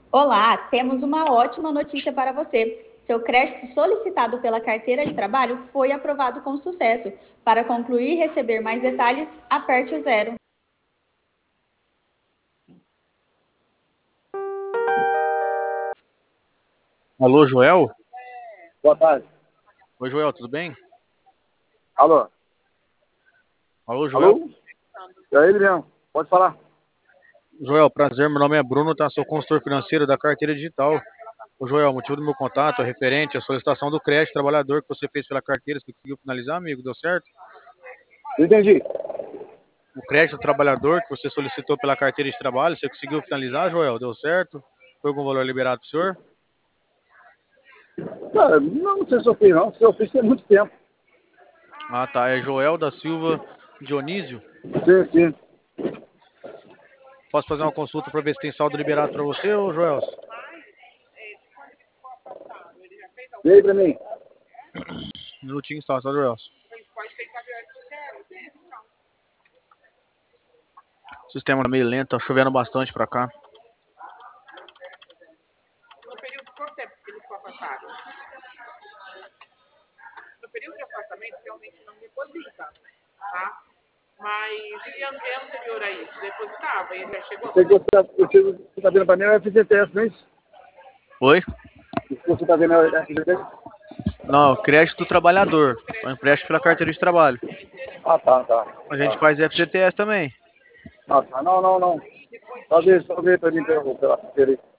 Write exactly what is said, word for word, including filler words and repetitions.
Olá, temos uma ótima notícia para você. Seu crédito solicitado pela carteira de trabalho foi aprovado com sucesso. Para concluir e receber mais detalhes, aperte o zero. Alô, Joel? Boa tarde. Oi, Joel, tudo bem? Alô? Alô, Joel? Alô? É ele mesmo. Pode falar. Joel, prazer, meu nome é Bruno, tá? Sou consultor financeiro da carteira digital. Ô, Joel, o motivo do meu contato é referente à solicitação do crédito trabalhador que você fez pela carteira. Você conseguiu finalizar, amigo? Deu certo? Entendi. O crédito trabalhador que você solicitou pela carteira de trabalho, você conseguiu finalizar, Joel? Deu certo? Foi algum valor liberado pro senhor? Cara, não, não sei se eu fiz, não. Se eu fiz tem muito tempo. Ah, tá. É Joel da Silva Dionísio. Sim, sim. Posso fazer uma consulta para ver se tem saldo liberado para você, ô Joel? Vem aí pra mim. Um minutinho só, tá, Joel? O sistema tá meio lento, tá chovendo bastante pra cá. No período, quanto tempo que eles ficou afastado? No período de afastamento, realmente não deposita, tá? Mas e an- é anterior a isso? Depositava e já chegou a Sei que fazer? você tá, você tá vendo pra mim é o F G T S, não é isso? Oi? O que você tá vendo é o F G T S? Não, crédito do trabalhador. É um empréstimo pela carteira de trabalho. Ah, tá, tá. A gente tá. faz F G T S também. Ah, tá. Não, não, não. Talvez, talvez pra mim pela, pela carteira aí.